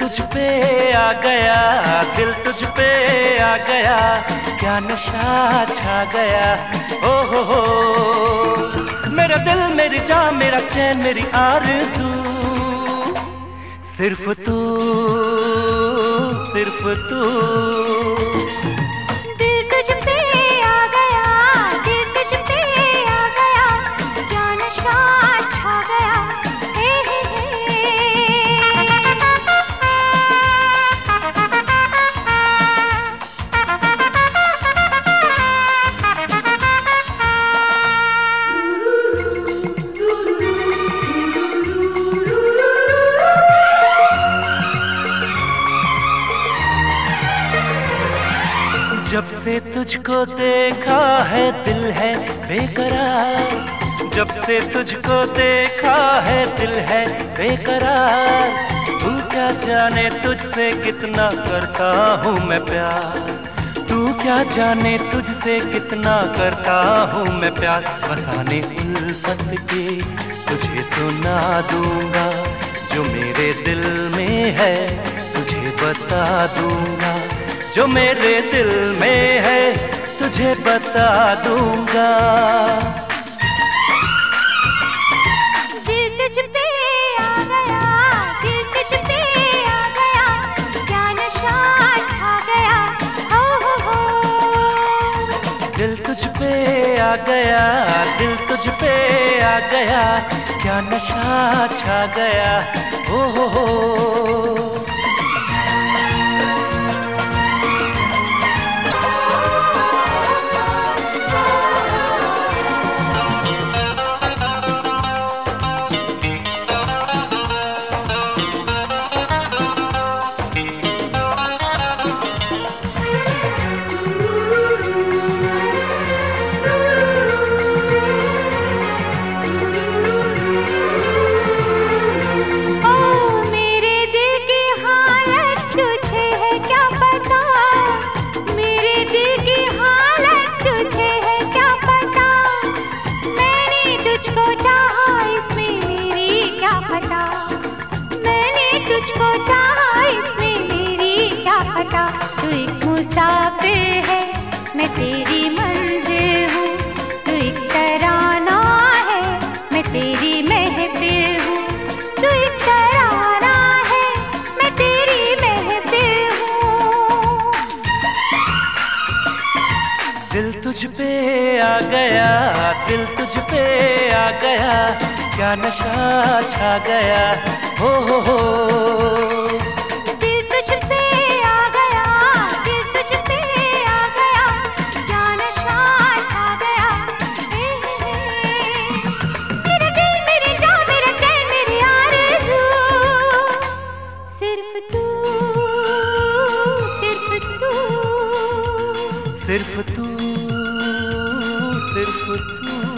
तुझ पे आ गया, दिल तुझ पे आ गया, क्या नशा छा गया। ओ हो, मेरा दिल मेरी जान मेरा चैन मेरी आरज़ू, सिर्फ तू, सिर्फ तू। जब से तुझको देखा है दिल है बेकरार, जब से तुझको देखा है दिल है बेकरार। तू क्या जाने तुझसे कितना करता हूँ मैं प्यार, तू क्या जाने तुझसे कितना करता हूँ मैं प्यार। बसाने उल्फत के तुझे सुना दूंगा, जो मेरे दिल में है तुझे बता दूंगा, जो मेरे दिल में है तुझे बता दूंगा। दिल तुझ पे आ गया, दिल तुझ पे आ गया, क्या नशा छा गया। हो दिल तुझ पे आ गया, दिल तुझ पे आ गया, क्या नशा छा गया। हो। तू एक मुसाफिर है मैं तेरी मंजिल हूँ, तू एक तराना है मैं तेरी महफिल हूँ, तू एक तराना है मैं तेरी महफिल हूँ। दिल तुझ पे आ गया, दिल तुझ पे आ गया, क्या नशा छा गया। हो। सिर्फ तू, सिर्फ तू।